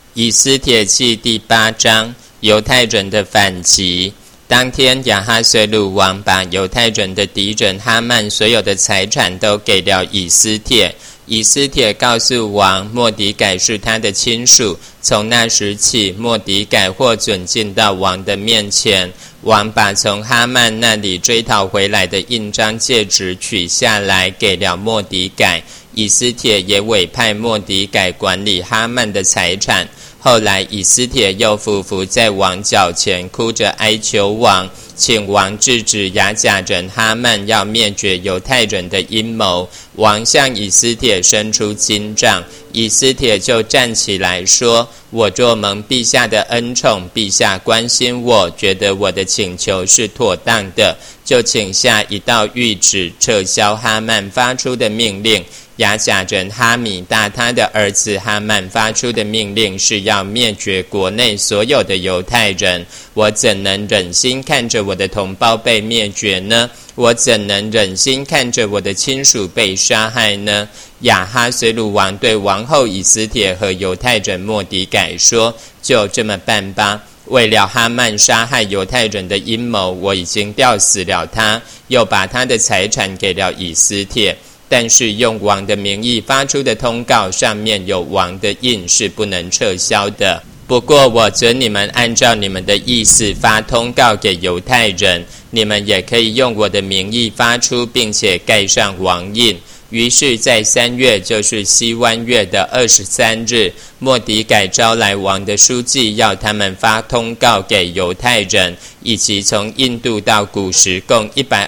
以斯帖记第8章，犹太人的反击。当天，亚哈随鲁王把犹太人的敌人哈曼所有的财产都给了以斯帖。以斯帖告诉王，末底改是他的亲属。从那时起，末底改获准进到王的面前。王把从哈曼那里追讨回来的印章戒指取下来，给了末底改。以斯帖也委派末底改管理哈曼的财产。后来以斯帖又俯伏在王脚前，哭着哀求王，请王制止亚甲人哈曼要灭绝犹太人的阴谋。王向以斯帖伸出金杖，以斯帖就站起来说，我若蒙陛下的恩宠，陛下关心我，觉得我的请求是妥当的，就请下一道谕旨，撤销哈曼发出的命令。亚甲人哈米大他的儿子哈曼发出的命令是要灭绝国内所有的犹太人，我怎能忍心看着我的同胞被灭绝呢？我怎能忍心看着我的亲属被杀害呢？亚哈随鲁王对王后以斯帖和犹太人末底改说，就这么办吧。为了哈曼杀害犹太人的阴谋，我已经吊死了他，又把他的财产给了以斯帖。但是用王的名义发出的通告上面有王的印，是不能撤销的。不过我准你们按照你们的意思发通告给犹太人，你们也可以用我的名义发出，并且盖上王印。于是在3月，就是西湾月的23日，末底改招来王的书记，要他们发通告给犹太人，以及从印度到古时共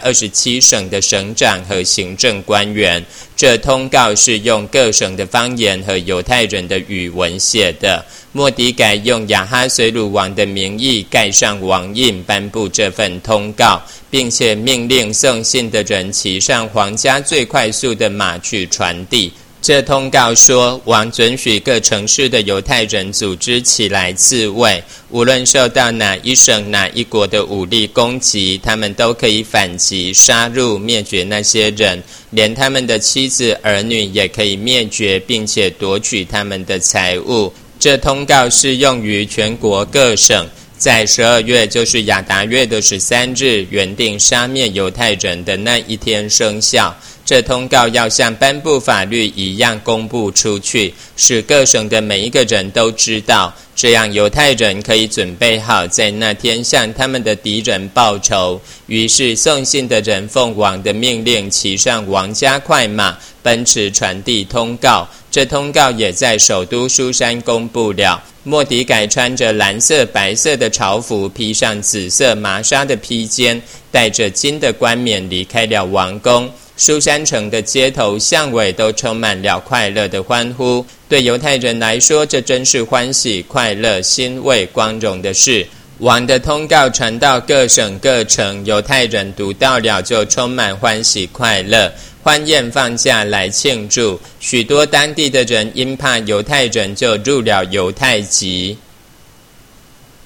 127省的省长和行政官员。这通告是用各省的方言和犹太人的语文写的。末底改用亚哈随鲁王的名义盖上王印，颁布这份通告，并且命令送信的人骑上皇家最快速的马去传递。这通告说，王准许各城市的犹太人组织起来自卫，无论受到哪一省哪一国的武力攻击，他们都可以反击、杀戮、灭绝那些人，连他们的妻子儿女也可以灭绝，并且夺取他们的财物。这通告适用于全国各省。在12月，就是亚达月的13日，原定杀灭犹太人的那一天生效。这通告要像颁布法律一样公布出去，使各省的每一个人都知道，这样犹太人可以准备好在那天向他们的敌人报仇。于是送信的人奉王的命令，骑上王家快马，奔驰传递通告。这通告也在首都书珊公布了。末底改穿着蓝色白色的朝服，披上紫色麻纱的披肩，戴着金的冠冕离开了王宫。书珊城的街头巷尾都充满了快乐的欢呼。对犹太人来说，这真是欢喜、快乐、欣慰、光荣的事。王的通告传到各省各城，犹太人读到了就充满欢喜快乐，欢宴放假来庆祝。许多当地的人因怕犹太人，就入了犹太籍。